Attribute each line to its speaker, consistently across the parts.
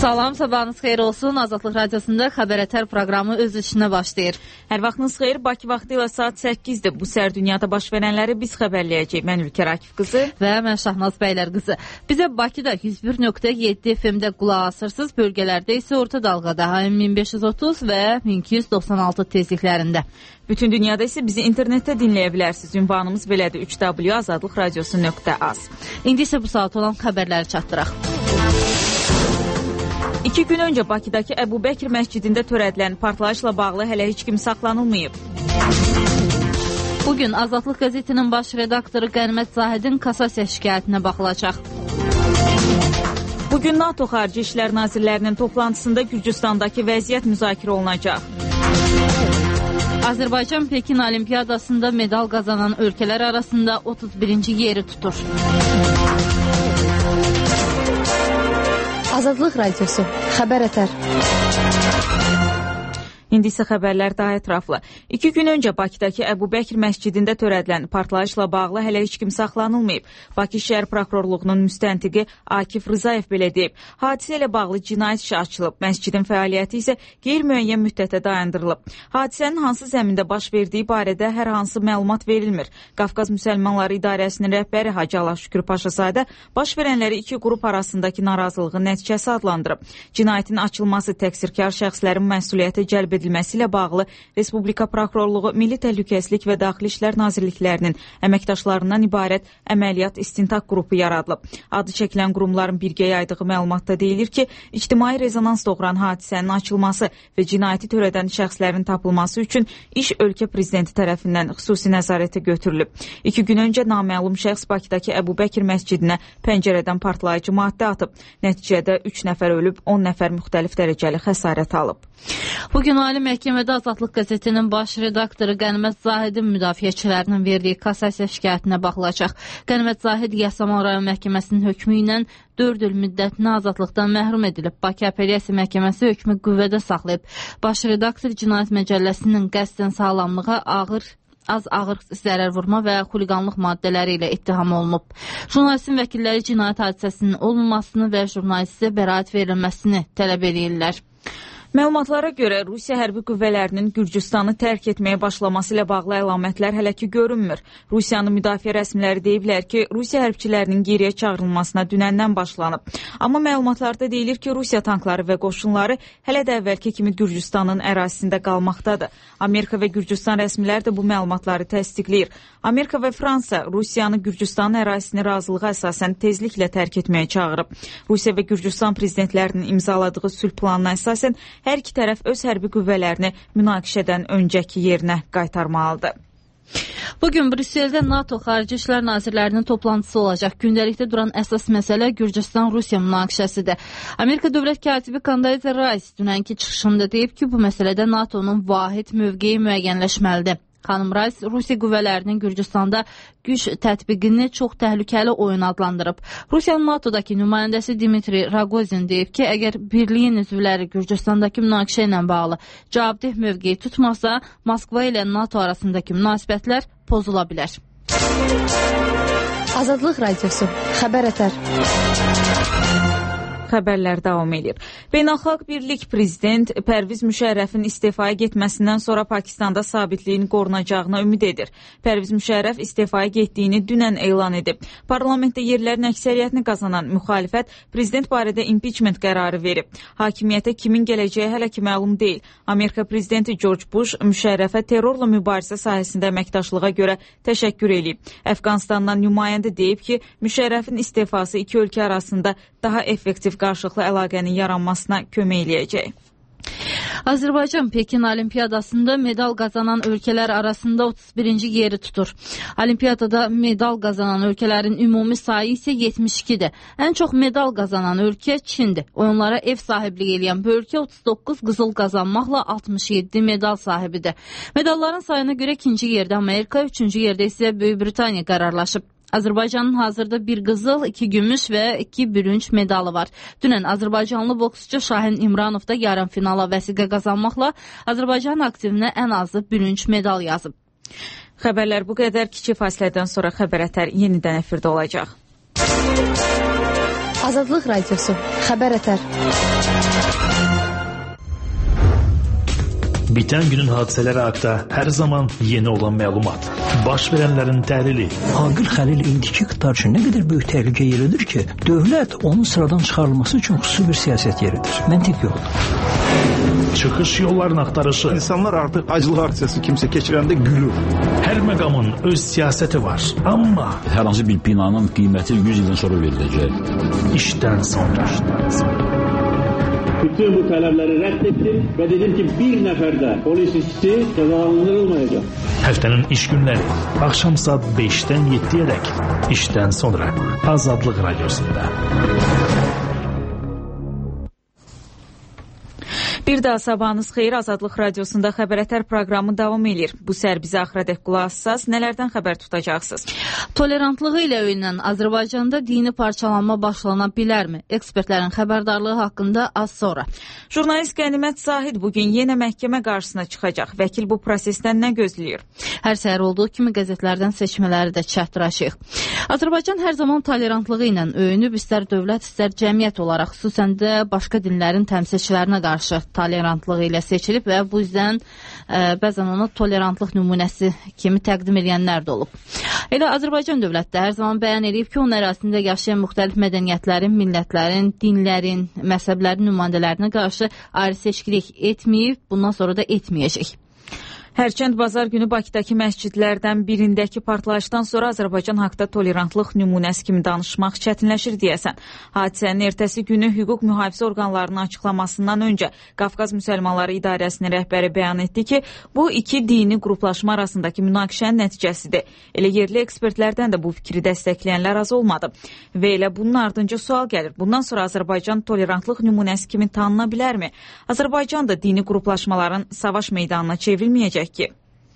Speaker 1: Salam, sabahınız xeyir olsun. Azadlıq Radiosunda Xəbər proqramı öz işinə başlayır.
Speaker 2: Hər vaxtınız xeyir. Bakı vaxtı ilə saat 8-dir. Bu səhər dünyada baş verənləri biz xəbərləyəcəyik. Mən Ülkər Akif qızı
Speaker 1: və mən Şahnaz Bəylər qızı. Bizə Bakıda 101.7 FM-də qulaq asırsınız. Bölgələrdə isə orta dalğada AM 1530 və 1296 tezliklərində.
Speaker 2: Bütün dünyada isə bizi internetdə dinləyə bilərsiniz. Ünvanımız belədir: www.azadlıqradio.az.
Speaker 1: İndi isə bu saat olan xəbərləri çatdıraq.
Speaker 2: 2 gün öncə Bakıdakı Əbu Bəkir məscidində törədilən partlayışla bağlı hələ heç kim saxlanılmayıb.
Speaker 1: Bugün Azadlıq qəzetinin baş redaktoru Qənimət Zahidin kassasiya şikayətinə baxılacaq.
Speaker 2: Bugün NATO Xarici İşlər Nazirlərinin toplantısında Gürcüstandakı vəziyyət müzakirə olunacaq.
Speaker 1: Azərbaycan Pekin Olimpiyadasında medal qazanan ölkələr arasında 31-ci yeri tutur.
Speaker 3: Azadlıq Radiosu, Xəbər Ətər.
Speaker 2: İndi isə xəbərlər daha ətraflı. 2 gün öncə Bakıdakı Əbu Bəkir məscidində törədilən partlayışla bağlı hələ heç kim saxlanılmayıb. Bakı Şəhər Prokurorluğunun müstəntiqi Akif Rızayev belə deyib. Hadisə ilə bağlı cinayət işi açılıb. Məscidin fəaliyyəti isə qeyri-müəyyən müddətə dayandırılıb. Hadisənin hansı zəmində baş verdiyi barədə hər hansı məlumat verilmir. Qafqaz Müsəlmanları İdarəsinin rəhbəri Hacı Allah Şükür Paşazadə baş verənləri iki qrup arasındakı narazılığın nəticəsi adlandırıb. Cinayətin açılması təqsirkar şəxslərin məsuliyyətə cəlb edilməsi ilə bağlı Respublika Prokurorluğu, Milli Təhlükəsizlik və Daxili İşlər Nazirliklərinin əməkdaşlarından ibarət əməliyyat istintaq qrupu yaradılıb. Adı çəkilən qurumların birgə yaydığı məlumatda deyilir ki, ictimai rezonans doğuran hadisənin açılması və cinayəti törədən şəxslərin tapılması üçün iş ölkə prezidenti tərəfindən xüsusi nəzarətə götürülüb. 2 gün öncə naməlum şəxs Bakıdakı Əbu Bəkir məscidinə pəncərədən partlayıcı maddə atıb. Nəticədə 3 nəfər ölüb, 10 nəfər müxtəlif dərəcəli xəsarət alıb.
Speaker 1: Bugün Ali Məhkəmədə Azadlıq qəzetinin baş redaktoru Qənimət Zahidin müdafiəçilərinin verdiyi kassasiya şikayətinə baxılacaq. Qənimət Zahid Yasamal rayon məhkəməsinin hökmü ilə 4 il müddətinə azadlıqdan məhrum edilib. Bakı Apellyasiya Məhkəməsi hökmü qüvvədə saxlayıb. Baş redaktor Cinayət Məcəlləsinin qəsdən sağlamlığa az ağır zərər vurma və xuliqanlıq maddələri ilə ittiham olunub. Jurnalistin vəkilləri cinayət hadisəsinin olmamasını və jurnalistə bəraət verilməsini tələb edirlər.
Speaker 2: Məlumatlara görə Rusiya hərbi qüvvələrinin Gürcüstanı tərk etməyə başlaması ilə bağlı əlamətlər hələ ki görünmür. Rusiyanın müdafiə rəsmiləri deyiblər ki, Rusiya hərbçilərinin geriyə çağırılmasına dünəndən başlanıb. Amma məlumatlarda deyilir ki, Rusiya tankları və qoşunları hələ də əvvəlki kimi Gürcüstanın ərazisində qalmaqdadır. Amerika və Gürcüstan rəsmiləri də bu məlumatları təsdiqləyir. Amerika və Fransa Rusiyanı Gürcüstanın ərazisini razılığa əsasən tezliklə tərk etməyə çağırıb. Rusiya və Gürcüstan prezidentlərinin imzaladığı sülh planına əsasən hər iki tərəf öz hərbi qüvvələrini münaqişədən öncəki yerinə qaytarmalıdır.
Speaker 1: Bugün Brüsseldə NATO Xarici İşlər Nazirlərinin toplantısı olacaq. Gündəlikdə duran əsas məsələ Gürcüstan-Rusiya münaqişəsidir. Amerika Dövlət Katibi Condoleezza Rice dünənki çıxışında deyib ki, bu məsələdə NATO'nun vahid mövqeyi müəyyənləşməlidir. Xanım Rice Rusiya qüvvələrinin Gürcüstanda güc tətbiqini çox təhlükəli oyun adlandırıb. Rusiyanın NATO'dakı nümayəndəsi Dmitri Rogozin deyib ki, əgər birliyin üzvləri Gürcüstandakı münaqişə ilə bağlı cavabdeh mövqeyi tutmasa, Moskva ilə NATO arasındakı münasibətlər pozula bilər.
Speaker 3: Azadlıq Radiosu, Xəbər Ətər.
Speaker 2: Xəbərlər davam edir. Beynəlxalq Birlik Prezident Pərviz Müşərrəfin istifaya getməsindən sonra Pakistanda sabitliyin qorunacağına ümid edir. Pərviz Müşərrəf istifaya getdiyini dünən elan edib. Parlamentdə yerlərin əksəriyyətini qazanan müxalifət prezident barədə impeachment qərarı verib. Hakimiyyətə kimin gələcəyi hələ ki məlum deyil. Amerika prezidenti George Bush Müşərrəfə terrorla mübarizə sahəsində əməkdaşlığa görə təşəkkür edib. Əfqanistandan nümayəndə deyib ki, Müşərrəfin istifası iki ölkə arasında daha effektiv qarşılıqlı əlaqənin yaranmasına kömək eləyəcək.
Speaker 1: Azərbaycan Pekin Olimpiyadasında medal qazanan ölkələr arasında 31-ci yeri tutur. Olimpiyadada medal qazanan ölkələrin ümumi sayı isə 72-dir. Ən çox medal qazanan ölkə Çindir. Oyunlara ev sahibliyi edən bu ölkə 39 qızıl qazanmaqla 67 medal sahibidir. Medalların sayına görə ikinci yerdə Amerika, üçüncü yerdə isə Böyük Britaniya qərarlaşıb. Azərbaycanın hazırda 1 qızıl, 2 gümüş və 2 bürünc medalı var. Dünən Azərbaycanlı boksçu Şahin İmranov da yarım finala vəsiqə qazanmaqla Azərbaycan aktivinə ən azı bürünc medal yazıb.
Speaker 2: Xəbərlər bu qədər. Kiçik fasilədən sonra Xəbər Ətər yenidən efirdə olacaq.
Speaker 3: Azadlıq Radiosu, Xəbər ətər.
Speaker 4: Biten günün hadiseleri hakkında her zaman yeni olan məlumat. Baş verənlərin təhlili.
Speaker 5: Aqil Xəlil indiki iqtidar üçün nə qədər böyük təhlükə yeridir ki, dövlət onun sıradan çıxarılması üçün xüsusi bir siyasət yeridir. Məntiq yoldur.
Speaker 4: Çıxış yollarının axtarışı.
Speaker 6: İnsanlar artıq acılıq aksiyası kimsə keçirəndə gülür.
Speaker 4: Hər məqamın öz siyasəti var. Amma
Speaker 7: hər hansı bir binanın qiyməti 100 ildən sonra veriləcək.
Speaker 4: İşdən sonra.
Speaker 8: Bütün bu tələbləri rədd etdim və dedim ki, bir nəfər də polis işçisi cəzalandırılmayacaq.
Speaker 4: Həftənin iş günləri axşam saat 5-dən 7-yə dək işdən sonra Azadlıq Radiosunda.
Speaker 2: Bir daha sabahınız xeyir, Azadlıq Radiosunda Xəbərətər proqramı davam edir. Bu səhər bizə axıradək qulaq assaz, nələrdən xəbər tutacaqsınız?
Speaker 1: Tolerantlığı ilə öyünən Azərbaycanda dini parçalanma başlana bilərmi? Ekspertlərin xəbərdarlığı haqqında az sonra.
Speaker 2: Jurnalist Qənimət Zahid bugün yenə məhkəmə qarşısına çıxacaq. Vəkil bu prosesdən nə gözləyir?
Speaker 1: Hər səhər olduğu kimi qəzetlərdən seçmələri də çatdıracağıq. Azərbaycan hər zaman tolerantlığı ilə öyünüb, istər dövlət, istər cəmiyyət olaraq, xüsusən də başqa dinlərin təmsilçilərinə qarşı tolerantlığı ilə seçilib və bu yüzden bəzən ona tolerantlıq nümunəsi kimi təqdim edənlər də olub. Elə Azərbaycan dövləti hər zaman bəyan edib ki, onun ərazisində yaşayan müxtəlif mədəniyyətlərin, millətlərin, dinlərin, məzhəblərin nümayəndələrinə qarşı ayrı seçkilik etməyib, bundan sonra da etməyəcək.
Speaker 2: Hərçənd bazar günü Bakıdakı məscidlərdən birindəki partlayışdan sonra Azərbaycan haqda tolerantlıq nümunəsi kimi danışmaq çətinləşir deyəsən. Hadisənin ertəsi günü hüquq mühafizə orqanlarının açıqlamasından öncə Qafqaz Müsəlmanları İdarəsinin rəhbəri bəyan etdi ki, bu iki dini qruplaşma arasındakı münaqişənin nəticəsidir. Elə yerli ekspertlərdən də bu fikri dəstəkləyənlər az olmadı. Və elə bunun ardınca sual gəlir. Bundan sonra Azərbaycan tolerantlıq nümunəsi kimi tanına bilərmi? Azərbaycan da dini qruplaşmaların savaş meydanına çevrilməyəcək ki.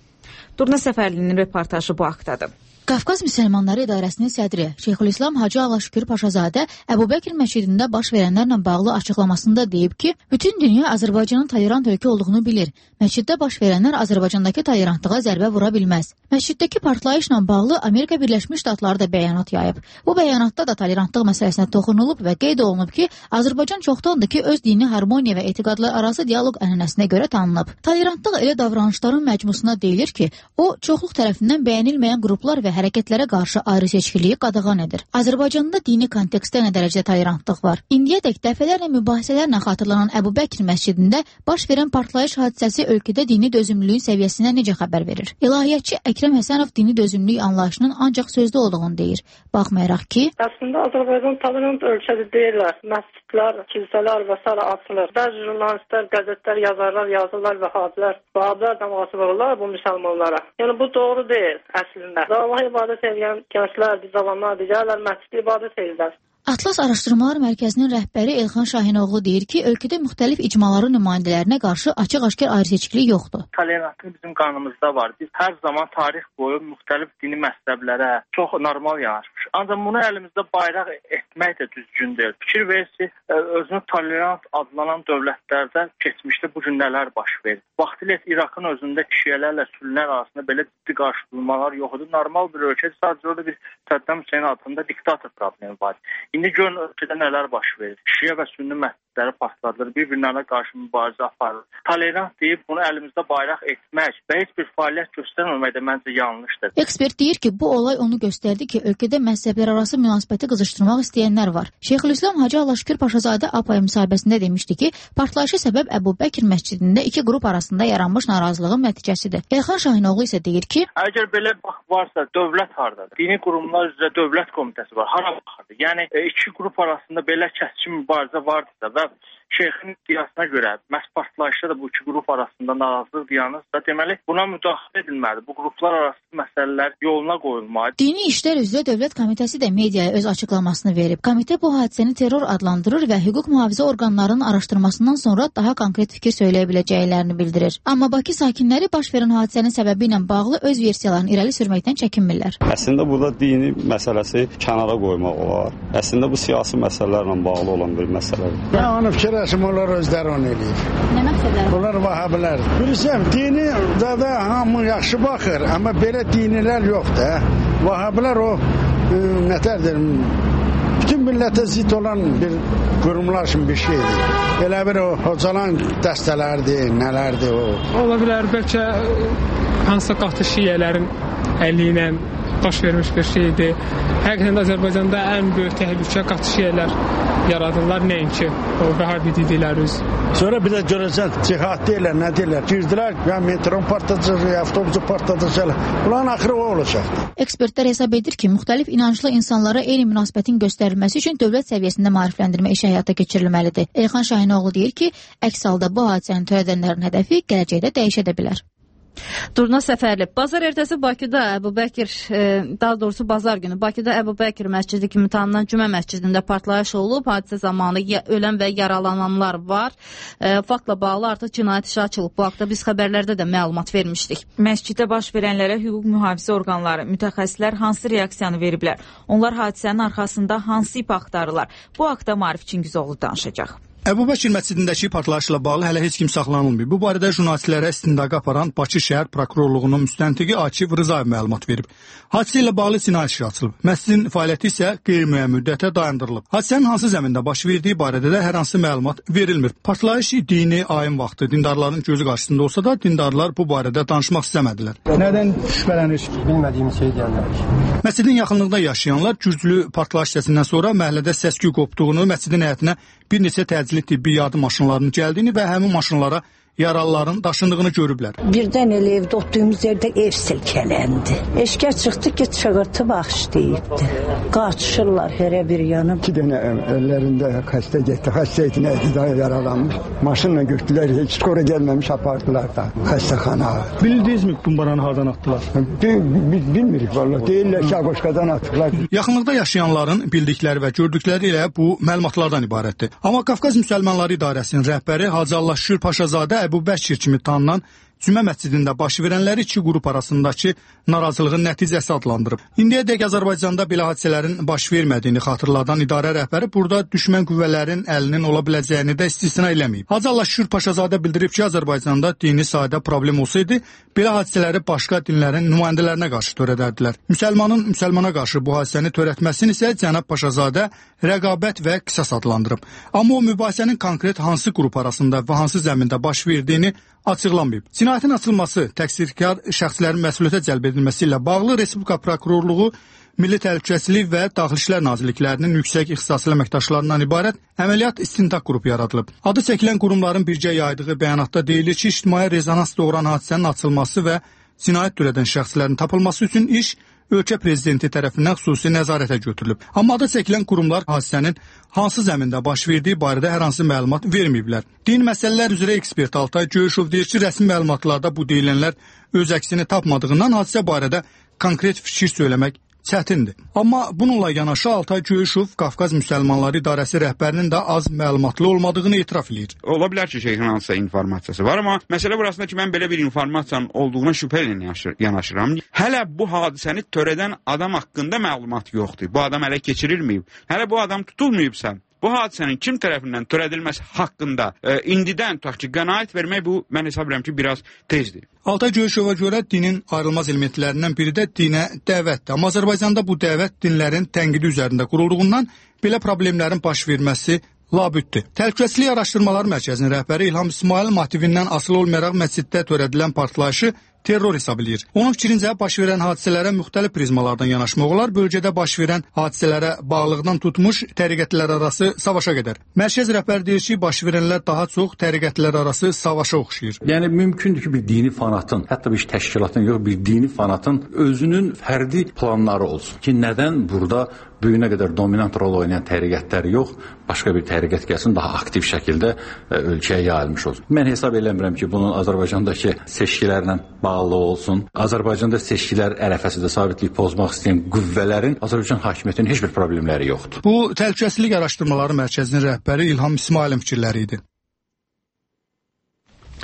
Speaker 2: Durna Səfərlinin reportajı bu haqdadır.
Speaker 9: Qafqaz Müsəlmanları İdarəsinin sədri Şeyxülislam Hacı Alaşükür Paşazadə Əbu Bəkir məscidində baş verənlərlə bağlı açıqlamasında deyib ki, bütün dünya Azərbaycanın tolerant ölkə olduğunu bilir. Məsciddə baş verənlər Azərbaycandakı tolerantlığa zərbə vura bilməz. Məsciddəki partlayışla bağlı Amerika Birləşmiş Ştatları da bəyanat yayıb. Bu bəyanatda da tolerantlıq məsələsinə toxunulub və qeyd olunub ki, Azərbaycan çoxdandır ki, öz dini harmoniya və etiqadlar arası dialoq ənənəsinə görə tanınıb. Tolerantlıq elə davranışların məcmusuna deyilir ki, o çoxluq tərəfindən bəyənilməyən qruplar və hərəkətlərə qarşı ayrı seçkiliyi qadağan edir. Azərbaycanda dini kontekstdə nə dərəcədə tolerantlıq var? İndiyədək dəfələrlə mübahisələrlə xatırlanan Əbu Bəkir məscidində baş verən partlayış hadisəsi ölkədə dini dözümlülüyün səviyyəsinə necə xəbər verir? İlahiyyatçı Əkrəm Həsənov dini dözümlülük anlayışının ancaq sözdə olduğunu deyir. Baxmayaraq ki,
Speaker 10: əslində Azərbaycan tolerant ölkədir deyirlər. Məscidlər, kilsələr və s. açılır. Bəzi jurnalistlər, qəzetlər, yazarlar yazırlar və Vahabilər da müasib olurlar bu müsəlmanlara. Yəni bu doğru deyil əslində. Allah ibadət edən gənclərdir, cavanlardır, gəlirlər məsciddə ibadət edirlər.
Speaker 9: Atlas Araşdırmalar Mərkəzinin rəhbəri Elxan Şahinoğlu deyir ki, ölkədə müxtəlif icmaların nümayəndələrinə qarşı açıq-aşkar ayrıseçkilik yoxdur.
Speaker 11: Tolerantlıq bizim qanımızda var. Biz hər zaman tarix boyu müxtəlif dini məzhəblərə çox normal yanaşmışıq. Ancaq bunu əlimizdə bayraq etmək də düzgün deyil. Fikir verirsiniz, özünü tolerant adlanan dövlətlərdə keçmişdə bu gün nələr baş verir. Vaxtilə İraqın özündə şiələrlə sünnilər arasında belə ciddi qarşıdurmalar yox idi. Normal bir ölkə, sadəcə orada bir Səddam Hüseyn adında diktator problemi var. İndi görün ölkədə nələr baş verir. Şiə və sünni məscidləri partladılır, bir-birlərinə qarşı mübarizə aparılır. Tolerant deyib bunu əlimizdə bayraq etmək və heç bir fəaliyyət göstərməmək də məncə yanlışdır.
Speaker 9: Ekspert deyir ki, bu olay onu göstərdi ki, ölkədə məzhəblər arası münasibəti qızışdırmaq istəyənlər var. Şeyxülislam Hacı Alaşükür Paşazadə APAY müsahibəsində demişdi ki, partlayışı səbəb Əbu Bəkir məscidində iki qrup arasında yaranmış narazılığın nəticəsidir. Elxan Şahinoğlu isə deyir ki,
Speaker 11: əgər belə varsa, dövlət hardadır? Dini qurumlar üzrə dövlət komitəsi var. Hara baxırdı? Yəni iki qrup arasında belə kəskin mübarizə vardısa və şeyxin iddiasına görə məhz partlayışda da bu iki qrup arasında narazılıq dayanırsa, deməli buna müdaxilə edilməlidir. Bu qruplar arası məsələlər yoluna qoyulmalıdır.
Speaker 9: Dini İşlər üzrə Dövlət Komitəsi də mediaya öz açıqlamasını verib. Komitə bu hadisəni terror adlandırır və hüquq mühafizə orqanlarının araşdırmasından sonra daha konkret fikir söyləyə biləcəklərini bildirir. Amma Bakı sakinləri baş verən hadisənin səbəbi ilə bağlı öz versiyalarını irəli sürməkdən çəkinmirlər.
Speaker 12: Əslində burada dini məsələsi kənara qoymaq olar. Əslində bu siyasi məsələlərlə bağlı olan bir məsələdir.
Speaker 13: Mən onu fikirləşim, onlar özləri onu eləyir.
Speaker 9: Nə məsələlər?
Speaker 13: Onlar Vahabilər. Bilirsən, dini də hamı yaxşı baxır, amma belə dinilər yoxdur. Vahabilər o nətərdir, bütün millətə zid olan bir qurumlar kimi bir şeydir. Elə bir o hocalan dəstələrdir, nələrdir o.
Speaker 14: Ola bilər, bəlkə hansısa qatı şiyələrin əli ilə baş vermiş bir şeydir. Həqiqətən də Azərbaycanda ən böyük təhlükə qatı şiyələr yaradırlar, nəinki o Vəhabi dedikləri üz.
Speaker 13: Sonra bir də görəcək, cihad deyirlər, nə deyirlər, girdilər, ya metron partlayacaq, ya avtobusu partlayacaq. Bunların axırı o olacaq.
Speaker 9: Ekspertlər hesab edir ki, müxtəlif inanclı insanlara eyni münasibətin göstərilməsi üçün dövlət səviyyəsində maarifləndirmə işi həyata keçirilməlidir. Elxan Şahinoğlu deyir ki, əks halda bu hadisəni törədənlərin hədəfi gələcəkdə dəyişə də bilər.
Speaker 1: Durna Səfərli, bazar ertəsi Bakıda Əbubəkir, daha doğrusu bazar günü Bakıda Əbubəkir məscidi kimi tanınan Cümə məscidində partlayış olub. Hadisə zamanı ölən və yaralananlar var. Faktla bağlı artıq cinayət işi açılıb. Bu haqda biz xəbərlərdə də məlumat vermişdik.
Speaker 2: Məsciddə baş verənlərə hüquq mühafizə orqanları, mütəxəssislər hansı reaksiyanı veriblər? Onlar hadisənin arxasında hansı ip axtarırlar? Bu haqda Maarif Çingizoğlu danışacaq.
Speaker 15: Əbubəkir məscidindəki partlayışla bağlı hələ heç kim saxlanılmayıb. Bu barədə jurnalistlərə istintaqa aparan Bakı şəhər prokurorluğunun müstəntiqi Akif Rızayev məlumat verib. Hadisə ilə bağlı cinayət işi açılıb. Məscidin fəaliyyəti isə qeyri-müəyyən müddətə dayandırılıb. Hadisənin hansı zəmində baş verdiyi barədə də hər hansı məlumat verilmir. Partlayış dini ayin vaxtı dindarların gözü qarşısında olsa da dindarlar bu barədə danışmaq istəmədilər.
Speaker 16: Nədən şübhələnir? Bilmədiyimiz şey deyənlər.
Speaker 15: Məscidin yaxınlığında yaşayanlar güclü partlayış səsindən sonra məhəllədə səs-küy qopduğunu, məscidin həyətinə bir neçə təcili tibbi yardım maşınlarının gəldiyini və həmin maşınlara yaralıların daşındığını görüblər.
Speaker 17: Birdən elə evdə oturduğumuz yerdə ev silkələndi. Eşkə çıxdı ki, çığırtı başlayıbdı. Qaçışırlar hər bir yana.
Speaker 16: 2 dənə əllərində xəstə getdi. Xəstə etinə yaralanmış. Maşınla götürdülər, heç skora gəlməmiş apardılar da xəstəxana.
Speaker 15: Bildinizmi bombaranı hardan atdılar?
Speaker 16: Bilmirik vallahi. Deyirlər ki, Ağoşkadan atdılar.
Speaker 15: Yaxınlıqda yaşayanların bildikləri və gördükləri ilə bu məlumatlardan ibarətdir. Amma Qafqaz Müsəlmanları İdarəsinin rəhbəri Hacı Allah Şükür Paşazadə Əbubəkir kimi tanınan Cümə məscidində baş verənləri iki qrup arasındakı narazılığın nəticəsi adlandırıb. İndiyədək Azərbaycanda belə hadisələrin baş vermədiyini xatırladan idarə rəhbəri burada düşmən qüvvələrin əlinin ola biləcəyini də istisna eləməyib. Hacı Allah Şükür Paşazadə bildirib ki, Azərbaycanda dini sahədə problem olsaydı, belə hadisələri başqa dinlərin nümayəndələrinə qarşı törədərdilər. Müsəlmanın müsəlmana qarşı bu hadisəni törətməsini isə cənab Paşazadə rəqabət və qisas adlandırıb. Amma o mübahisənin konkret hansı qrup arasında və hansı zəmində baş verdiyini açıqlanmayıb. Cinayətin açılması, təqsirkar şəxslərin məsuliyyətə cəlb edilməsi ilə bağlı Respublika Prokurorluğu, Milli Təhlükəsizlik və Daxili İşlər Nazirliklərinin yüksək ixtisaslı əməkdaşlarından ibarət əməliyyat istintaq qrupu yaradılıb. Adı çəkilən qurumların birgə yaydığı bəyanatda deyilir ki, ictimai rezonans doğuran hadisənin açılması və cinayət törədən şəxslərin tapılması üçün iş ölkə prezidenti tərəfindən xüsusi nəzarətə götürülüb. Amma adı çəkilən qurumlar hadisənin hansı zəmində baş verdiyi barədə hər hansı məlumat verməyiblər. Din məsələlər üzrə ekspert Altay Göyüşov deyir ki, rəsmi məlumatlarda bu deyilənlər öz əksini tapmadığından hadisə barədə konkret fikir söyləmək çətindir. Amma bununla yanaşı Altay Göyüşov Qafqaz Müsəlmanları İdarəsi rəhbərinin də az məlumatlı olmadığını etiraf edir.
Speaker 18: Ola bilər ki, şeyhin hansısa informasyası var, amma məsələ burasında ki, mən belə bir informasiyanın olduğuna şübhə ilə yanaşıram. Hələ bu hadisəni törədən adam haqqında məlumat yoxdur. Bu adam hələ keçirilməyib. Hələ bu adam tutulmayıbsa, bu hadisənin kim tərəfindən törədilməsi haqqında indidən tutaq ki, qənaət vermək bu, mən hesab edirəm ki, biraz tezdir.
Speaker 15: Altay Göyüşova görə dinin ayrılmaz elementlərindən biri də dinə dəvətdir. Amma Azərbaycanda bu dəvət dinlərin tənqidi üzərində qurulduğundan belə problemlərin baş verməsi labüddür. Təhlükəsizlik Araşdırmaları Mərkəzinin rəhbəri İlham İsmail motivindən asılı olmayaraq məsciddə törədilən partlayışı terror hesab edir. Onun fikrincə baş verən hadisələrə müxtəlif prizmalardan yanaşmaq olar. Bölgədə baş verən hadisələrə bağlılıqdan tutmuş təriqətlər arası savaşa qədər. Mərkəz rəhbəri deyir ki, baş verənlər daha çox təriqətlər arası savaşa oxşayır.
Speaker 7: Yəni mümkündür ki, bir dini fanatın, hətta bir təşkilatın yox, bir dini fanatın özünün fərdi planları olsun ki, nədən burada bu günə qədər dominant rol oynayan təriqətlər yox, başqa bir təriqət gəlsin, daha aktiv şəkildə ölkəyə yayılmış olsun. Mən hesab eləmirəm ki, bunun Azərbaycandakı seçkilərlə bağlı olsun. Azərbaycanda seçkilər ərəfəsində sabitlik pozmaq istəyən qüvvələrin Azərbaycan hakimiyyətinin heç bir problemləri yoxdur.
Speaker 15: Bu, Təhlükəsizlik Araşdırmaları Mərkəzinin rəhbəri İlham İsmailin fikirləri idi.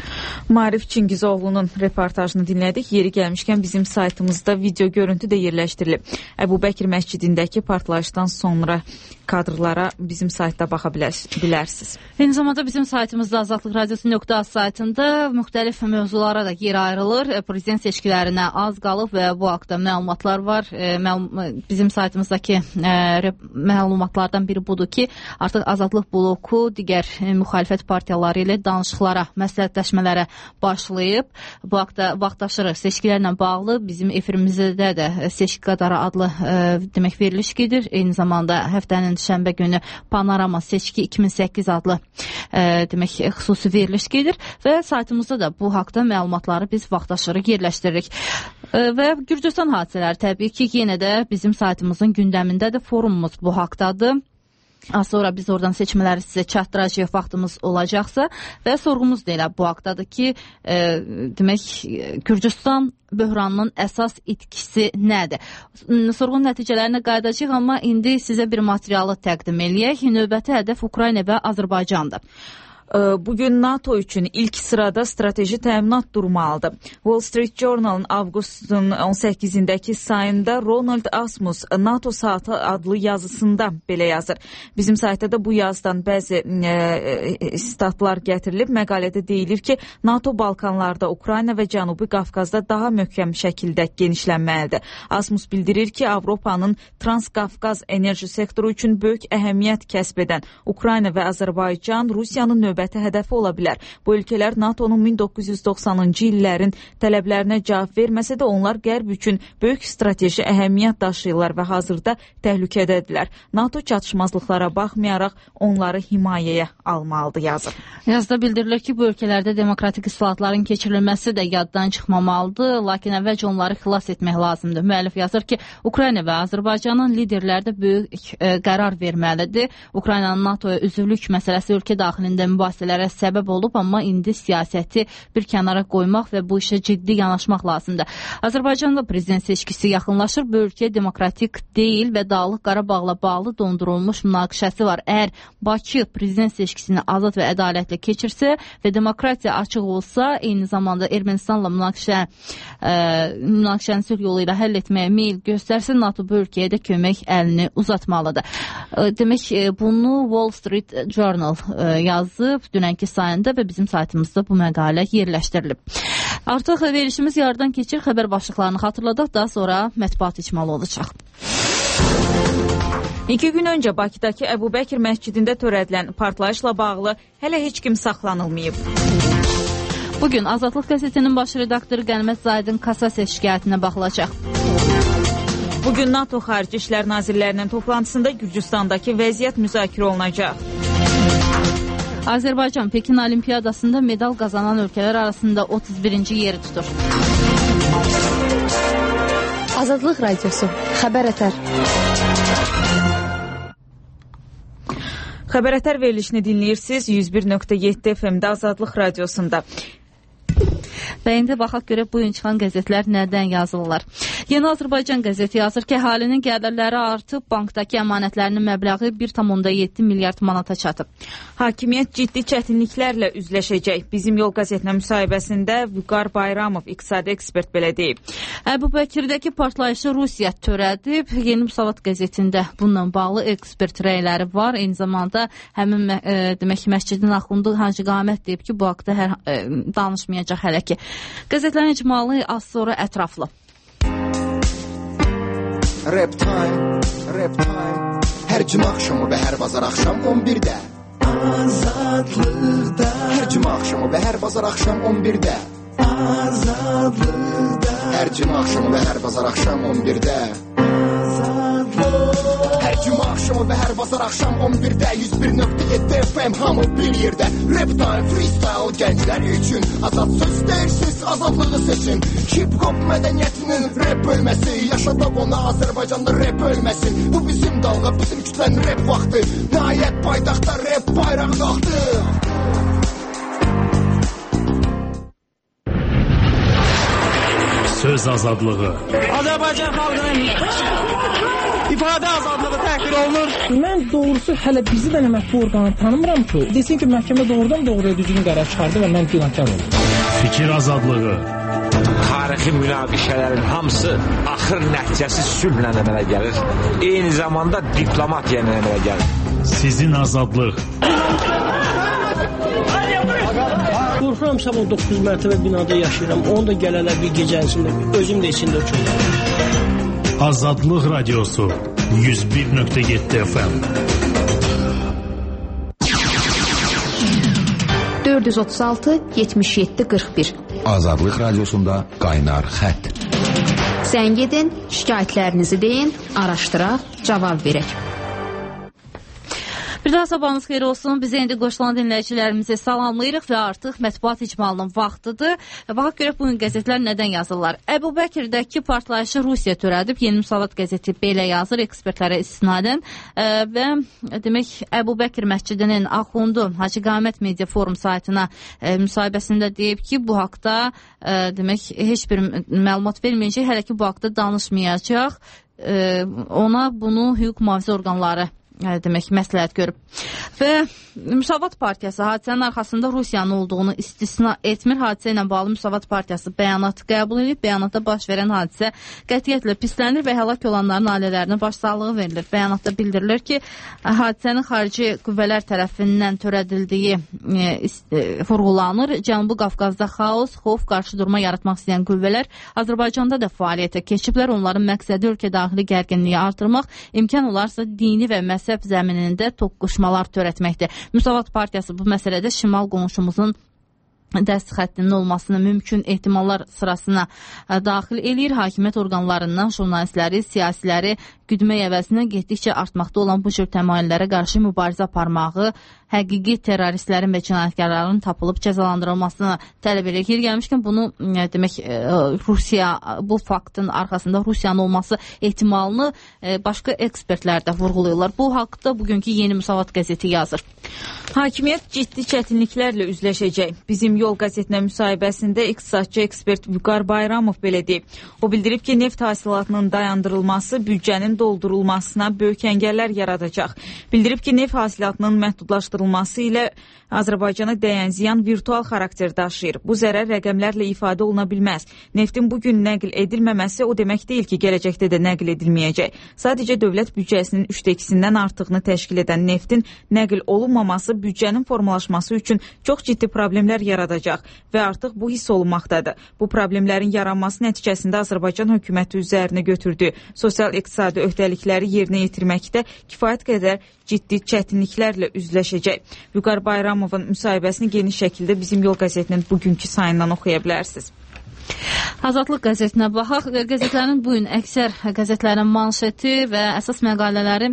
Speaker 2: Marif Çingizoğlu'nun reportajını dinlədik. Yeri gəlmişkən bizim saytımızda video görüntü də yerləşdirilib. Əbu Bəkir məscidindəki partlayışdan sonra kadrlara bizim saytda baxa bilərsiniz.
Speaker 1: Eyni zamanda bizim saytımızda azadlıqradiosu.az saytında müxtəlif mövzulara da yer ayrılır. Prezident seçkilərinə az qalıb və bu haqda məlumatlar var. Bizim saytımızdakı məlumatlardan biri budur ki, artıq Azadlıq bloku digər müxalifət partiyaları ilə danışıqlara, məsləhətləşmələrə başlayıb. Bu haqda vaxtaşırı seçkilərlə bağlı bizim efirimizdə də Seçki Qadarı adlı demək veriliş gedir. Eyni zamanda həftənin şənbə günü Panorama Seçki 2008 adlı demək xüsusi veriliş gedir və saytımızda da bu haqda məlumatları biz vaxtaşırı yerləşdiririk. Və Gürcüstan hadisələri təbii ki, yenə də bizim saytımızın gündəmindədir. Forumumuz bu haqdadır. Az sonra biz oradan seçmələri sizə çatdıracaq vaxtımız olacaqsa və sorğumuz da elə bu haqdadır ki, demək Gürcüstan böhranının əsas itkisi nədir? Sorğunun nəticələrinə qayıdacaq, amma indi sizə bir materialı təqdim eləyək. Növbəti hədəf Ukrayna və Azərbaycandır.
Speaker 2: Bugün NATO üçün ilk sırada strateji təminat durmalıdır. Wall Street Journal'ın avqustun 18-indəki sayında Ronald Asmus NATO saatı adlı yazısında belə yazır. Bizim saytda da bu yazıdan bəzi statlar gətirilib. Məqalədə deyilir ki, NATO Balkanlarda, Ukrayna və Cənubi Qafqazda daha möhkəm şəkildə genişlənməlidir. Asmus bildirir ki, Avropanın Trans-Qafqaz enerji sektoru üçün böyük əhəmiyyət kəsb edən Ukrayna və Azərbaycan Rusiyanın növbəti hədəfi ola bilər. Bu ölkələr NATO'nun 1990-cı illərin tələblərinə cavab verməsə də onlar Qərb üçün böyük strateji əhəmiyyət daşıyırlar və hazırda təhlükədədirlər. NATO çatışmazlıqlara baxmayaraq onları himayəyə almalıdır, yazır.
Speaker 1: Yazıda bildirilir ki, bu ölkələrdə demokratik islahatların keçirilməsi də yaddan çıxmamalıdır, lakin əvvəlcə onları xilas etmək lazımdır. Müəllif yazır ki, Ukrayna və Azərbaycanın liderləri də böyük qərar verməlidir. Ukraynanın NATO'ya üzvlük məsələsi ölkə daxilində mübahisələrə səbəb olub, amma indi siyasəti bir kənara qoymaq və bu işə ciddi yanaşmaq lazımdır. Azərbaycanda prezident seçkisi yaxınlaşır. Bu ölkə demokratik deyil və Dağlıq Qarabağla bağlı dondurulmuş münaqişəsi var. Əgər Bakı prezident seçkisini azad və ədalətlə keçirsə və demokratiya açıq olsa, eyni zamanda Ermənistanla münaqişəni sülh yolu ilə həll etməyə meyil göstərsə, NATO bu ölkəyə də kömək əlini uzatmalıdır. Demək, bunu Wall Street Journal yazıb dünənki sayında və bizim saytımızda bu məqalə yerləşdirilib. Artıq verilişimiz yardan keçir. Xəbər başlıqlarını xatırladıq. Daha sonra mətbuat icmalı olacaq.
Speaker 2: 2 gün öncə Bakıdakı Əbu Bəkir məscidində törədilən partlayışla bağlı hələ heç kim saxlanılmayıb.
Speaker 1: Bugün Azadlıq qəzetinin baş redaktoru Qənimət Zahidin kassasiya şikayətinə baxılacaq.
Speaker 2: Bugün NATO Xarici İşlər Nazirlərinin toplantısında Gürcüstandakı vəziyyət müzakirə olunacaq.
Speaker 1: Azərbaycan Pekin Olimpiyadasında medal qazanan ölkələr arasında 31-ci yeri tutur.
Speaker 3: Azadlıq Radiosu. Xəbər ətər.
Speaker 2: Xəbər ətər verilişini dinləyirsiniz 101.7 FM-də Azadlıq Radiosunda.
Speaker 1: Və indi baxaq görək bu gün çıxan qəzetlər nədən yazırlar. Yeni Azərbaycan qəzeti yazır ki, əhalinin gəlirləri artıb, bankdakı əmanətlərinin məbləği 1,7 milyard manata çatıb.
Speaker 2: Hakimiyyət ciddi çətinliklərlə üzləşəcək. Bizim Yol qəzetinə müsahibəsində Vüqar Bayramov, iqtisadi ekspert belə deyib.
Speaker 1: Əbu Bəkirdəki partlayışı Rusiya törədib. Yeni Müsavat qəzetində bununla bağlı ekspert rəyləri var. Eyni zamanda həmin demək məscidin axundu Hacı Qamət deyib ki, bu haqda danışmayacaq hələ ki. Qəzetlərin icmalı az sonra ətraflı.
Speaker 19: Rap time, rap time. Hər cümə axşamı və hər bazar axşam 11-də. Azadlıqda. Hər cümə axşamı və hər bazar axşam 11-də. Azadlıqda. Hər cümə axşamı və hər bazar axşam 11-də. Hər cümə axşamı və hər bazar axşam 11-də 101.7 FM hamı bir yerdə. Rap time, freestyle gənclər üçün. Azad söz deyirsiz, azadlığı seçin. Hip-hop mədəniyyətinin rap bölməsi. Yaşadaq ona Azərbaycanda rap ölməsin. Bu bizim dalğa, bizim kütlənin rap vaxtı. Nəhayət paytaxtda rap bayraq qalxdı.
Speaker 4: Söz azadlığı.
Speaker 20: Azərbaycan xalqının ifadə azadlığı təhqir olunur. Mən doğrusu hələ bizi də mətbu orqanı tanımıram ki, desin ki, məhkəmə doğrudan doğruya düzgün qərar çıxardı və mən günahkar oldum.
Speaker 4: Fikir azadlığı.
Speaker 21: Tarixi münaqişələrin hamısı axır nəticəsi sülhlə əmələ gəlir. Eyni zamanda diplomatiya ilə əmələ gəlir.
Speaker 4: Sizin azadlıq.
Speaker 20: Qorxuram sabah 9 mərtəbə binada yaşayıram. Onu da gələrlər bir gecənsində, özüm də içində uçuram.
Speaker 4: Azadlıq Radiosu 101.7 FM
Speaker 22: 436-77-41
Speaker 23: Azadlıq Radiosunda qaynar xətt.
Speaker 22: Zəng edin, şikayətlərinizi deyin, araşdıraq, cavab verək.
Speaker 1: Bir daha sabahınız xeyir olsun. Bizə indi qoşulan dinləyicilərimizi salamlayırıq və artıq mətbuat icmalının vaxtıdır. Baxaq görək bugün qəzetlər nədən yazırlar. Əbu Bəkirdəki partlayışı Rusiya törədib. Yeni Müsavat qəzeti belə yazır ekspertlərə istinadən. Və demək Əbu Bəkir məscidinin Axundu Hacı Qamət Media Forum saytına müsahibəsində deyib ki, bu haqda demək heç bir məlumat verməyəcək, hələ ki bu haqda danışmayacaq. Ona bunu hüquq mühafizə orqanları demək məsləhət görüb. Və Müsavat Partiyası hadisənin arxasında Rusiyanın olduğunu istisna etmir. Hadisə ilə bağlı Müsavat Partiyası bəyanat qəbul edib. Bəyanatda baş verən hadisə qətiyyətlə pislənir və həlak olanların ailələrinə başsağlığı verilir. Bəyanatda bildirilir ki, hadisənin xarici qüvvələr tərəfindən törədildiyi vurğulanır. Cənubi Qafqazda xaos, xof, qarşıdurma yaratmaq istəyən qüvvələr Azərbaycanda da fəaliyyətə keçiblər. Onların məqsədi ölkə daxili gərginliyi artırmaq, imkan olarsa dini və məhzəb zəminində toqquşmalar törətməkdir. Müsavat Partiyası bu məsələdə şimal qonşumuzun dəst xəttinin olmasını mümkün ehtimallar sırasına daxil eləyir. Hakimiyyət orqanlarından jurnalistləri, siyasiləri güdmək əvəzinə getdikcə artmaqda olan bu cür təmayüllərə qarşı mübarizə aparmağı, həqiqi terroristlərin və cinayətkarların tapılıb cəzalandırılmasını tələb edir. Yer gəlmişkən bunu demək Rusiya, bu faktın arxasında Rusiyanın olması ehtimalını başqa ekspertlər də vurğulayırlar. Bu haqda bugünkü Yeni Müsavat qəzeti yazır.
Speaker 2: Hakimiyyət ciddi çətinliklərlə üzləşəcək. Bizim Yol qəzetinə müsahibəsində iqtisadçı ekspert Vüqar Bayramov belə deyib. O bildirib ki, neft hasilatının dayandırılması büdcənin doldurulmasına böyük əngəllər yaradacaq. Bildirib ki, neft hasilatının məhdudlaşdırılması ilə Azərbaycana dəyən ziyan virtual xarakter daşıyır. Bu zərər rəqəmlərlə ifadə oluna bilməz. Neftin bugün nəql edilməməsi o demək deyil ki, gələcəkdə də nəql edilməyəcək. Sadəcə dövlət büdcəsinin 3/2-dən artığını təşkil edən neftin nəql olunmaması büdcənin formalaşması üçün çox ciddi problemlər yaradacaq və artıq bu hiss olunmaqdadır. Bu problemlərin yaranması nəticəsində Azərbaycan hökuməti üzərinə götürdüyü sosial-iqtisadi öhdəlikləri yerinə yetirməkdə kifayət qədər ciddi çətinliklərlə üzləşəcək. Vüqar Bayramovun müsahibəsini geniş şəkildə Bizim Yol qəzetinin bugünkü sayından oxuya bilərsiniz.
Speaker 1: Azadlıq qəzetinə baxaq. Qəzetlərin bugün əksər qəzetlərin manşeti və əsas məqalələri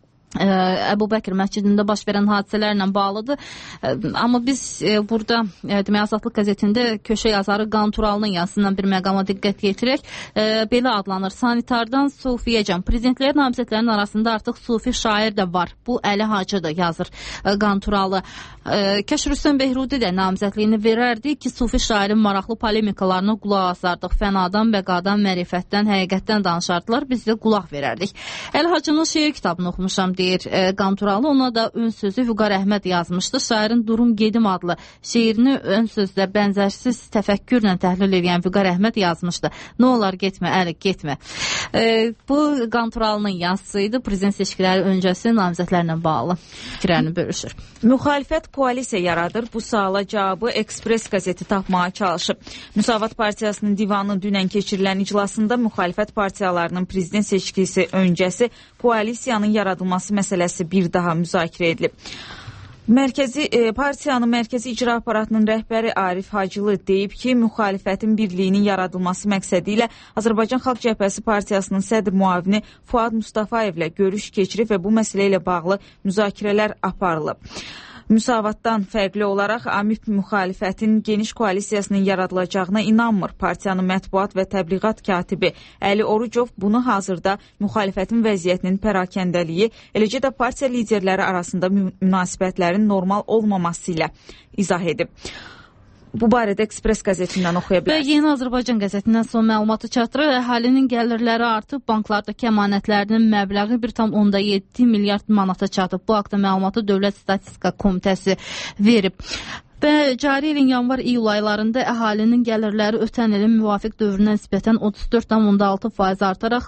Speaker 1: Əbu Bəkir məscidində baş verən hadisələrlə bağlıdır. Amma biz burada demək Azadlıq qəzetində köşə yazarı Qanturalının yazısından bir məqama diqqət yetirək. Belə adlanır: Sanitardan Sufiyəcən. Prezidentlər namizədlərinin arasında artıq sufi şair də var. Bu Əli Hacıdır, yazır Qanturalı. Kəş Rüstəm Behrudi də namizədliyini verərdi ki, sufi şairin maraqlı polemikalarına qulaq asardıq. Fənadan, bəqadan, mərifətdən, həqiqətdən danışardılar. Biz də qulaq verərdik. Əli Hacının şeir kitabını oxumuşam deyir Qanturalı. Ona da ön sözü Vüqar Əhməd yazmışdı. Şairin Durum Gedim adlı şeirini ön sözdə bənzərsiz təfəkkürlə təhlil edən Vüqar Əhməd yazmışdı. Nə olar getmə, Əli, getmə. Bu Qanturalının yazısıydı. Prezident seçkiləri öncəsi namizədlərlə bağlı fikirlərini bölüşür.
Speaker 2: Müxalifət koalisiya yaradır. Bu suala cavabı Ekspres qəzeti tapmağa çalışıb. Müsavat Partiyasının divanı dünən keçirilən iclasında müxalifət partiyalarının prezident seçkisi öncəsi koalisiyanın yaradılması məsələsi bir daha müzakirə edilib. Partiyanın mərkəzi icra aparatının rəhbəri Arif Hacılı deyib ki, müxalifətin birliyinin yaradılması məqsədi ilə Azərbaycan Xalq Cəbhəsi Partiyasının sədr müavini Fuad Mustafayevlə görüş keçirib və bu məsələ ilə bağlı müzakirələr aparılıb. Müsavatdan fərqli olaraq AMİP müxalifətin geniş koalisiyasının yaradılacağına inanmır. Partiyanın mətbuat və təbliğat katibi Əli Orucov bunu hazırda müxalifətin vəziyyətinin pərakəndəliyi, eləcə də partiya liderləri arasında münasibətlərin normal olmaması ilə izah edib. Bu barədə Ekspres qəzetindən oxuya bilərsiniz.
Speaker 1: Və Yeni Azərbaycan qəzetindən son məlumatı çatdırır. Əhalinin gəlirləri artıb, banklardakı əmanətlərinin məbləği 1,7 milyard manata çatıb. Bu haqda məlumatı Dövlət Statistika Komitəsi verib. Və cari ilin yanvar-iyul aylarında əhalinin gəlirləri ötən ilin müvafiq dövrünə nisbətən 34,6% artaraq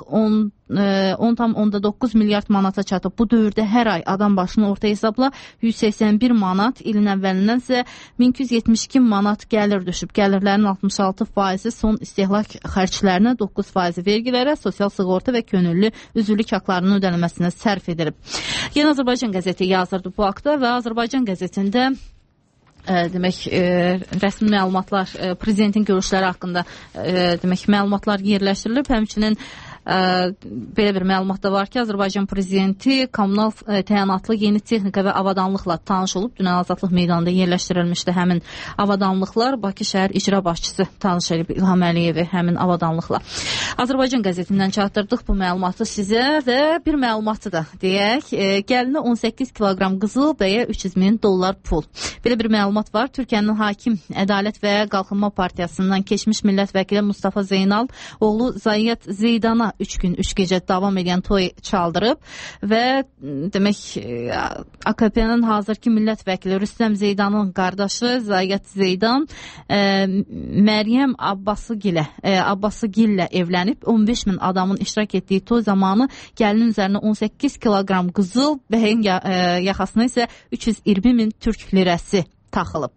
Speaker 1: 10,9 milyard manata çatıb. Bu dövrdə hər ay adam başına orta hesabla 181 manat, ilin əvvəlindən isə 1272 manat gəlir düşüb. Gəlirlərin 66% son istehlak xərclərinə, 9% vergilərə, sosial sığorta və könüllü üzvlük haqlarının ödənilməsinə sərf edilib. Yeni Azərbaycan qəzeti yazırdı bu haqda və Azərbaycan qəzetində demək rəsmi məlumatlar, prezidentin görüşləri haqqında demək məlumatlar yerləşdirilib. Həmçinin belə bir məlumat da var ki, Azərbaycan prezidenti kommunal təyanatlı yeni texnika və avadanlıqla tanış olub. Dünən Azadlıq meydanında yerləşdirilmişdi həmin avadanlıqlar. Bakı şəhər icra başçısı tanış edib İlham Əliyevi həmin avadanlıqla. Azərbaycan qəzetindən çatdırdıq bu məlumatı sizə və bir məlumatı da deyək. Gəlinə 18 kiloqram qızıl bəyə $300,000 pul. Belə bir məlumat var. Türkiyənin hakim Ədalət və Qalxınma Partiyasından keçmiş millət vəkili Mustafa Zeynal oğlu Zayyət Zeydana 3 gün 3 gecə davam edən toy çaldırıb və demək AKP-nin hazırki millət vəkili Rüstəm Zeydanın qardaşı Zayyət Zeydan Məryəm Abbasıgillə evlənib. 15 min adamın iştirak etdiyi toy zamanı gəlinin üzərinə 18 kiloqram qızıl, bəyin yaxasına isə 320.000 türk lirəsi taxılıb.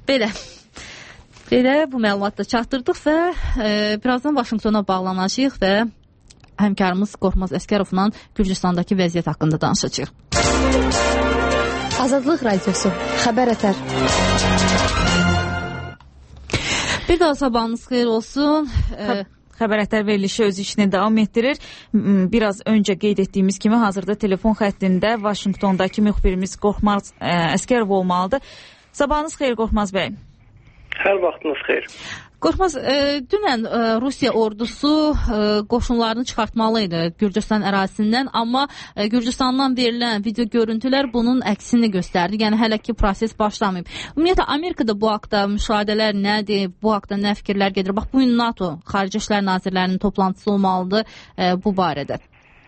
Speaker 1: Belə bu məlumatda çatdırdıq və birazdan Vaşinqtona bağlanacağıq və həmkarımız Qorxmaz Əskərovla Gürcüstandakı vəziyyət haqqında danışacağıq.
Speaker 3: Azadlıq Radiosu, xəbər ətər.
Speaker 1: Bir daha sabahınız xeyir olsun.
Speaker 2: Xəbər ətər verilişi öz işini davam etdirir. Biraz öncə qeyd etdiyimiz kimi hazırda telefon xəttində Vaşinqtondakı müxbirimiz Qorxmaz Əskərov olmalıdır. Sabahınız xeyir Qorxmaz bəy.
Speaker 10: Hər vaxtınız xeyir.
Speaker 1: Qorxmaz, dünən Rusiya ordusu qoşunlarını çıxartmalı idi Gürcüstan ərazisindən, amma Gürcüstandan verilən video görüntülər bunun əksini göstərdi. Yəni hələ ki proses başlamayıb. Ümumiyyətlə Amerikada bu haqda müşahidələr nədir? Bu haqda nə fikirlər gedir? Bax, bu gün NATO Xarici İşlər Nazirlərinin toplantısı olmalıdır bu barədə.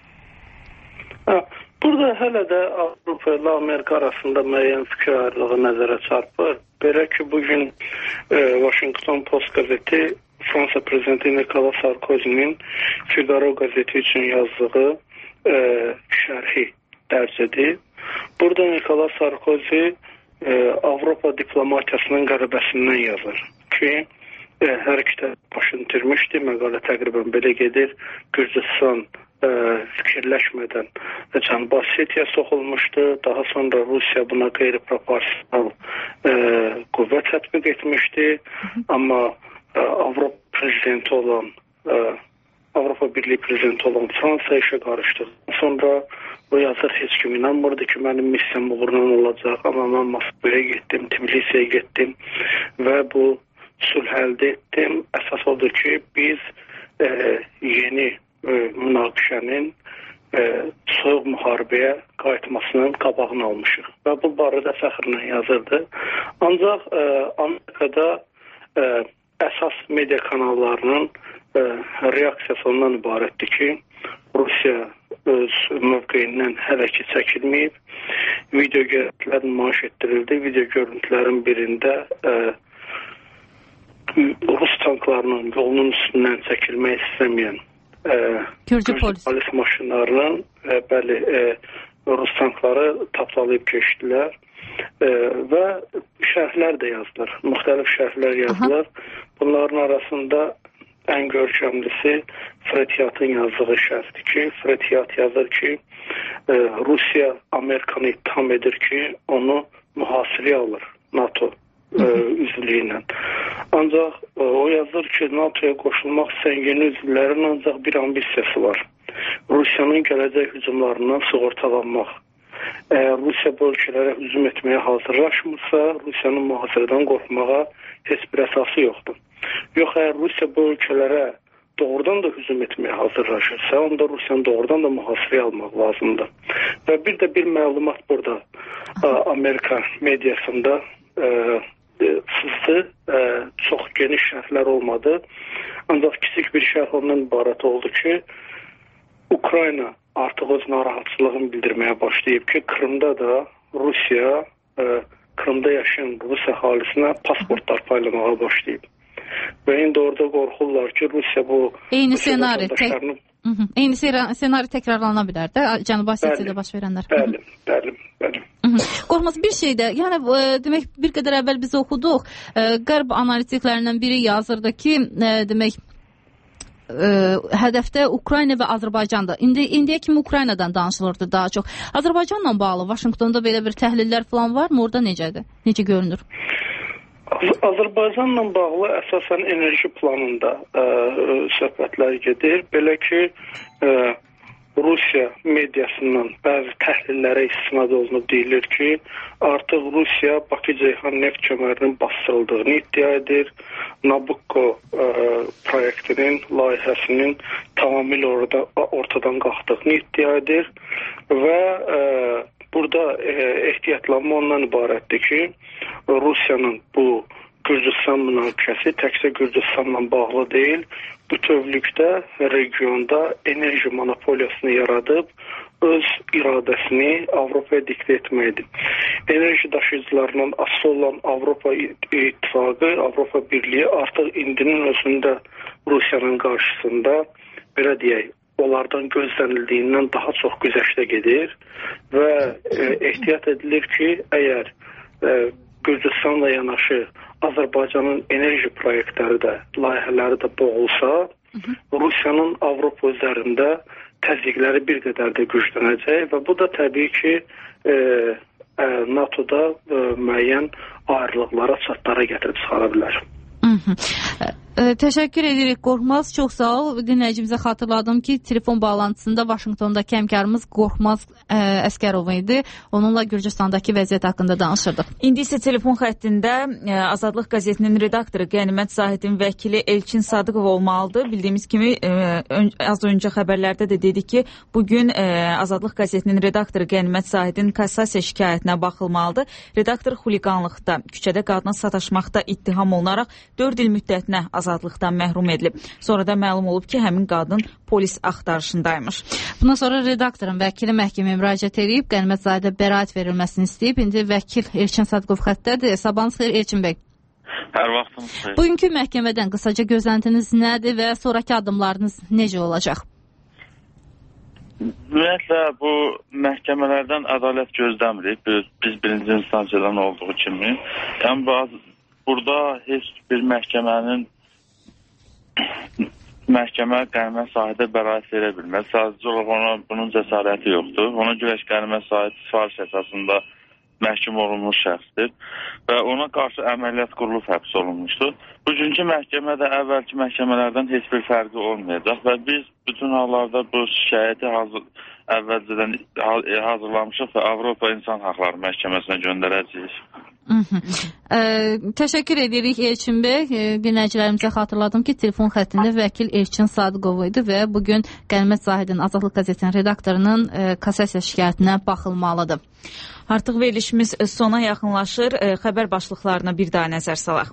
Speaker 10: Burada hələ də Avropa ilə Amerika arasında müəyyən fikir ayrılığı nəzərə çarpır. Belə ki, bugün Washington Post qəzeti Fransa prezidenti Nicolas Sarkozy'nin Figaro qəzeti üçün yazdığı şərhi dərc edib. Burada Nicolas Sarkozy Avropa diplomatiyasının qələbəsindən yazır ki, hər iki tərəf başını itirmişdi. Məqalə təqribən belə gedir. Gürcüstan fikirləşmədən Cənubi Osetiya soxulmuşdu. Daha sonra Rusiya buna qeyri-proporsional qüvvə tətbiq etmişdi. Amma Avropa prezidenti olan Avropa Birliği prezidenti olan Fransa işə qarışdı. Sonra o yazır heç kim inanmırdı ki, mənim missiyam uğurla olacaq. Amma mən Moskvaya getdim, Tbilisiyə getdim və bu sülh əldə etdim. Əsas odur ki, biz yeni münaqişənin soyuq müharibəyə qayıtmasının qabağını almışıq və bu barədə fəxrlə yazırdı. Ancaq Amerikada əsas media kanallarının reaksiyası ondan ibarətdir ki, Rusiya öz mövqeyindən hələ ki çəkilməyib. Video görüntülər nümayiş etdirildi. Video görüntülərin birində Rus tanklarının yolunun üstündən çəkilmək istəməyən Gürcü polis maşınlarının Rus tankları tapdalayıb keçdilər və şərhlər də yazdılar. Müxtəlif şərhlər yazdılar. Bunların arasında ən görkəmlisi Fretyatın yazdığı şərhdir ki, Fretyat yazır ki, Rusiya Amerikanı ittiham edir ki, onu mühasirəyə alır NATO üzvlüylə. Ancaq o yazır ki, NATO'ya qoşulmaq istəyən yeni üzvlərin ancaq bir ambisiyası var. Rusiyanın gələcək hücumlarından sığortalanmaq. Əgər Rusiya bu ölkələrə hücum etməyə hazırlaşmırsa, Rusiyanın mühasirədən qorxmağa heç bir əsası yoxdur. Yox, əgər Rusiya bu ölkələrə doğrudan da hücum etməyə hazırlaşırsa, onda Rusiyanın doğrudan da mühasirəyə almaq lazımdır. Və bir də bir məlumat burada Amerika mediasında sızdı, çox geniş şərhlər olmadı. Ancaq kiçik bir şərh ondan ibarət oldu ki, Ukrayna artıq öz narahatçılığını bildirməyə başlayıb ki, Krımda da Rusiya Krımda yaşayan Rus əhalisinə pasportlar paylamağa başlayıb. Və indi orada qorxurlar ki, Rusiya bu
Speaker 1: eyni senari təkrarlana bilər də Cənubi Osetiyada baş verənlər.
Speaker 10: Bəli.
Speaker 1: Qorxmaz bir şey də, yəni demək bir qədər əvvəl biz oxuduq, qərb analitiklərindən biri yazırdı ki, demək hədəfdə Ukrayna və Azərbaycandır. İndiyə kimi Ukraynadan danışılırdı daha çox. Azərbaycanla bağlı Vaşinqtonda belə bir təhlillər falan varmı? Orada necədir? Necə görünür?
Speaker 10: Azərbaycanla bağlı əsasən enerji planında söhbətlər gedir. Belə ki, Rusiya mediasından bəzi təhlillərə istinad olunub deyilir ki, artıq Rusiya Bakı-Ceyhan neft kəmərinin basdırıldığını iddia edir. Nabucco proyektinin, layihəsinin tamamilə ortadan qalxdığını iddia edir və burada ehtiyatlanma ondan ibarətdir ki, Rusiyanın bu Gürcüstan münaqişəsi təkcə Gürcüstanla bağlı deyil, bütövlükdə regionda enerji monopoliyasını yaradıb, öz iradəsini Avropaya diktə etməkdir. Enerji daşıyıcılarından asılı olan Avropa İttifaqı, Avropa Birliyi artıq indinin özündə Rusiyanın qarşısında, belə deyək, onlardan gözlənildiyindən daha çox güzəştə gedir və ehtiyat edilir ki, əgər Gürcüstanla yanaşı Azərbaycanın enerji proyektləri də, layihələri də boğulsa, Rusiyanın Avropa üzərində təzyiqləri bir qədər də güclənəcək və bu da təbii ki, NATO-da müəyyən ayrılıqlara, çatlara gətirib çıxara bilər.
Speaker 1: Təşəkkür edirik Qorxmaz, çox sağ ol. Dinləyicimizə xatırladım ki, telefon bağlantısında Vaşinqtondakı həmkarımız Qorxmaz Əskərov idi. Onunla Gürcüstandakı vəziyyət haqqında danışırdıq.
Speaker 2: İndi isə telefon xəttində Azadlıq qəzetinin redaktoru Qənimət Zahidin vəkili Elçin Sadıqov olmalıdır. Bildiyimiz kimi az öncə xəbərlərdə də dedik ki, bugün Azadlıq qəzetinin redaktoru Qənimət Zahidin kassasiya şikayətinə baxılmalıdır. Redaktor xuliqanlıqda, küçədə qadına sataşmaqda ittiham olunaraq 4 il müddətinə azadlıqdan məhrum edilib. Sonra da məlum olub ki, həmin qadın polis axtarışındaymış.
Speaker 1: Bundan sonra redaktorun vəkili məhkəməyə müraciət edib, Qənimət Zahidə bəraət verilməsini istəyib. İndi vəkil Elçin Sadıqov xəttədir. Sabahınız xeyir Elçin bəy.
Speaker 5: Hər vaxtınız xeyir.
Speaker 1: Bugünkü məhkəmədən qısaca gözləntiniz nədir və sonraki addımlarınız necə olacaq?
Speaker 5: Ümumiyyətlə, bu məhkəmələrdən ədalət gözləmirik. Biz birinci instansiyadan olduğu kimi. Yəni, burada heç bir məhkəmə Qənimət Zahidə bəraət verə bilməz. Sadəcə olaraq bunun cəsarəti yoxdur. Ona görə Qənimət Zahid sifariş əsasında məhkum olunmuş şəxsdir və ona qarşı əməliyyat qurulub həbs olunmuşdur. Bugünkü məhkəmə də əvvəlki məhkəmələrdən heç bir fərqi olmayacaq və biz bütün hallarda bu şikayəti əvvəlcədən hazırlamışıq və Avropa İnsan Haqları Məhkəməsinə göndərəcəyik.
Speaker 1: Təşəkkür edirik Elçin bəy. Dinləyicilərimizə xatırladım ki, telefon xəttində vəkil Elçin Sadıqov idi və bugün Qənimət Zahidin Azadlıq qəzetinin redaktorunun kassasiya şikayətinə baxılmalıdır.
Speaker 2: Artıq verilişimiz sona yaxınlaşır. Xəbər başlıqlarına bir daha nəzər salaq.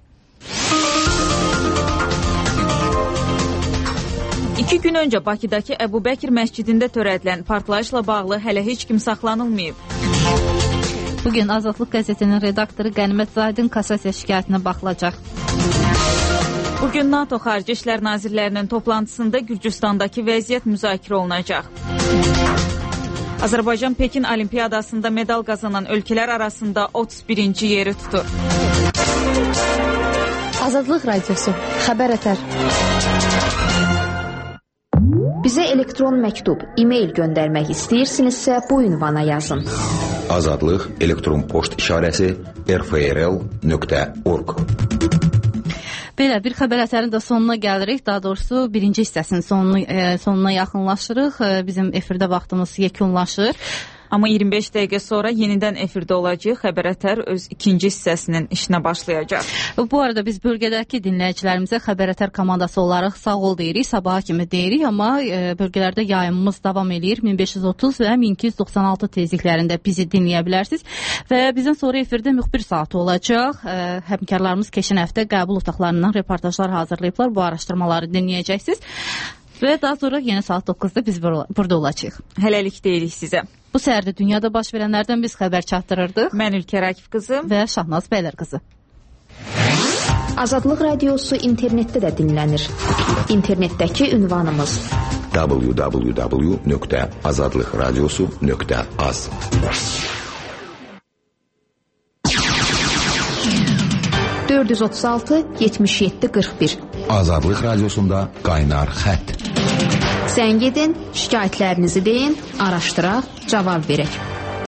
Speaker 2: İki gün öncə Bakıdakı Əbu Bəkir məscidində törədilən partlayışla bağlı hələ heç kim saxlanılmayıb.
Speaker 1: Bugün Azadlıq qəzetinin redaktoru Qənimət Zahidin kassasiya şikayətinə baxılacaq.
Speaker 2: Bugün NATO Xarici İşlər Nazirlərinin toplantısında Gürcüstandakı vəziyyət müzakirə olunacaq. Azərbaycan Pekin Olimpiyadasında medal qazanan ölkələr arasında 31-ci yeri tutur.
Speaker 3: Azadlıq Radiosu, xəbər ətər.
Speaker 22: Bizə elektron məktub, e-mail göndərmək istəyirsinizsə bu ünvana yazın.
Speaker 23: Azadlıq elektron poçt işarəsi rfrl.org.
Speaker 1: Belə bir xəbər əsərinin də sonuna gəlirik. Daha doğrusu birinci hissəsinin sonuna yaxınlaşırıq. Bizim efirdə vaxtımız yekunlaşır.
Speaker 2: Amma 25 dəqiqə sonra yenidən efirdə olacaq. Xəbər ətər öz ikinci hissəsinin işinə başlayacaq.
Speaker 1: Bu arada biz bölgədəki dinləyicilərimizə xəbər ətər komandası olaraq sağ ol deyirik, sabaha kimi deyirik, amma bölgələrdə yayımımız davam eləyir. 1530 və 1296 tezliklərində bizi dinləyə bilərsiniz və bizdən sonra efirdə müxbir saatı olacaq. Həmkarlarımız keçən həftə qəbul otaqlarından reportajlar hazırlayıblar. Bu araşdırmaları dinləyəcəksiniz və daha sonra yenə saat 9-da biz burada olacağıq.
Speaker 2: Hələlik deyirik sizə.
Speaker 1: Bu səhər də dünyada baş verənlərdən biz xəbər çatdırırdıq.
Speaker 2: Mən Ülkər Akif qızı
Speaker 1: və Şahnaz Bəylər qızı.
Speaker 22: Azadlıq Radiosu internetdə də dinlənir. İnternetdəki ünvanımız
Speaker 23: www.azadlıqradiosu.az
Speaker 22: 436-77-41
Speaker 23: Azadlıq Radiosunda qaynar xətt.
Speaker 22: Zəng edin, şikayətlərinizi deyin, araşdıraq, cavab verək.